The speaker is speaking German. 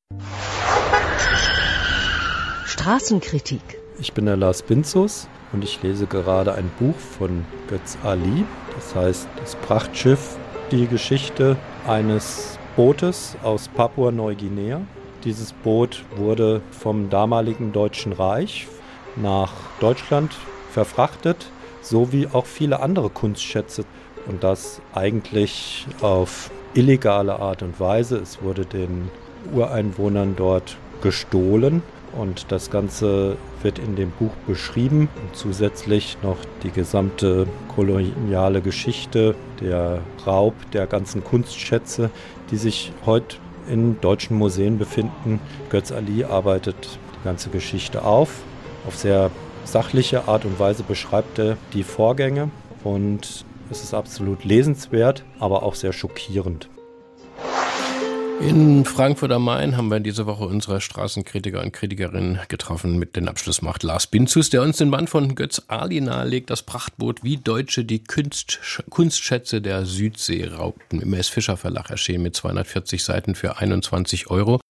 Straßenkritik. Ich bin der Lars Binzus und ich lese gerade ein Buch von Götz Ali. Das heißt, das Prachtschiff, die Geschichte eines Bootes aus Papua-Neuguinea. Dieses Boot wurde vom damaligen Deutschen Reich nach Deutschland verfrachtet, so wie auch viele andere Kunstschätze. Und das eigentlich auf illegale Art und Weise. Es wurde den Ureinwohnern dort gestohlen. Und das Ganze wird in dem Buch beschrieben und zusätzlich noch die gesamte koloniale Geschichte, der Raub der ganzen Kunstschätze, die sich heute in deutschen Museen befinden. Götz Ali arbeitet die ganze Geschichte auf sehr sachliche Art und Weise beschreibt er die Vorgänge und es ist absolut lesenswert, aber auch sehr schockierend. In Frankfurt am Main haben wir diese Woche unsere Straßenkritiker und Kritikerinnen getroffen. Mit den Abschluss macht Lars Binzus, der uns den Band von Götz Ali nahelegt, das Prachtboot, wie Deutsche die Kunstschätze der Südsee raubten. Im S. Fischer Verlag erschienen mit 240 Seiten für 21 €.